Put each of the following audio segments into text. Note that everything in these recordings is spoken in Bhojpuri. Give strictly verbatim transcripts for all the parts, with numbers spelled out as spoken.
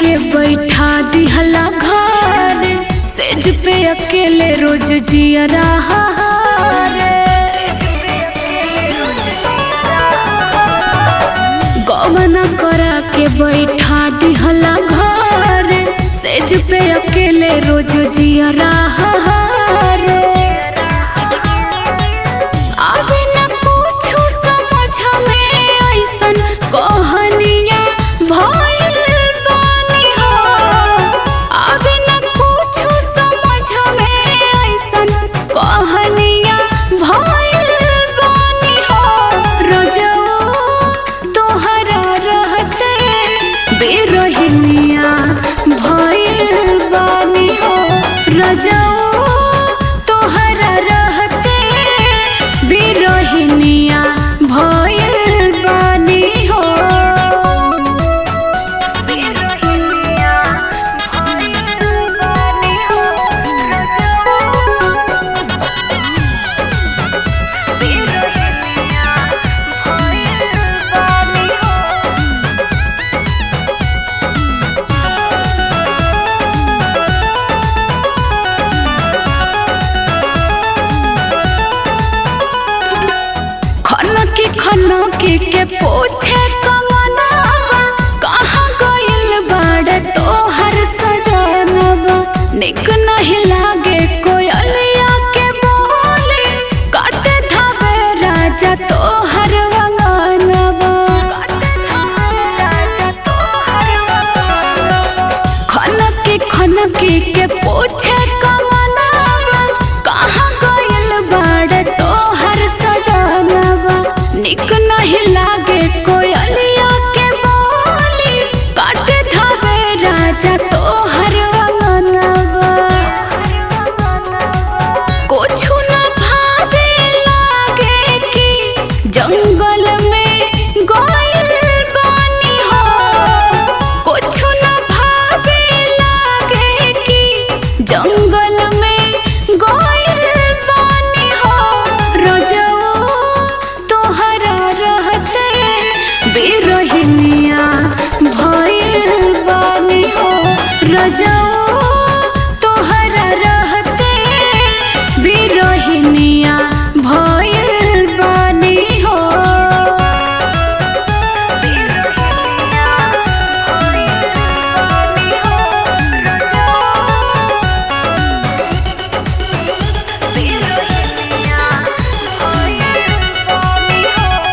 के बैठा दिहला घर, सेज पे अकेले रोज जिया रहा रे। गवना करा के बैठा दिहला घर, सेज पे अकेले रोज जिया रहा रे। आवे न कुछु समझ में ऐसन कहानियां भइल बानी हो। आवे न कुछु समझ में ऐसन कहानियां भइल बानी हो। रजऊ तोहरा रहते बेरहनिया भइल बानी हो। रजऊ तोहरा रहते बेरहनिया भइल बानी हो। बेरहनिया भइल बानी हो। बेरहनिया भइल बानी हो। खनकी खनकी के पूछे कंगनवा, कहाँ गइल बाड़े तोहर सजनवा। निक नहीं लागे कोयलिया के बोली, काटे धावे राजा तोहर अंगनवा। खनकी खनकी के पूछे कंगनवा, कहाँ गइल बाड़े तोहर सजनवा। निक नहीं लागे कोयलिया के बोली, काटे धावे राजा तोहर अंगनवा। कुछु न भावे लागे कि जंगल में गइल बानी हो। कुछु न भावे लागे कि जंगल में गइल बानी हो। रजऊ तोहरा रहते बेरहनिया भइल बानी हो। रजऊ तोहरा रहते बेरहनिया भइल बानी हो। बेरहनिया भइल बानी हो। बेरहनिया भइल बानी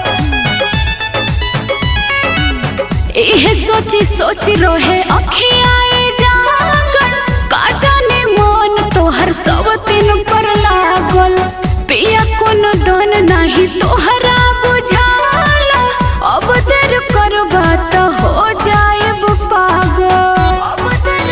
हो। एहे सोची सोची रोहे अखियाई जागल, का जाने मन तोहर सब दिन पर लागल। पिया कोन दन नाही तोहरा बुझाला, अब देर करबा त हो जाएब पागल।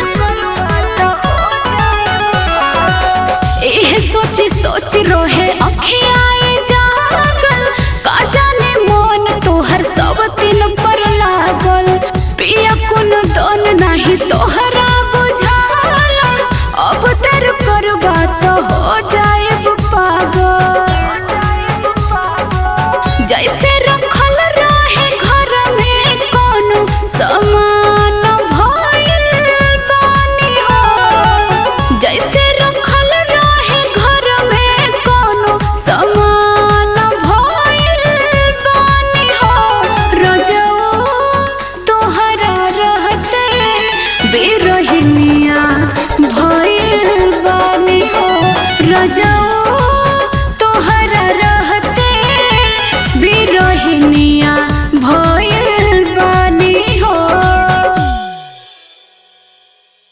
एहे सोची सोची रोहे अखियाई जागल, का जाने मन तोहर सब दिन पर लागल। पिया कोन दन नाही तोहरा बुझाला, अब तर करबा त हो जाएब पागल। जैसे रखल रहे घर में कोनो सामान भइल बानी हो। जैसे रखल रहे घर में कोनो सामान भइल बानी हो। रजऊ तोहरा रहते बेरहनिया भइल बानी हो। रजऊ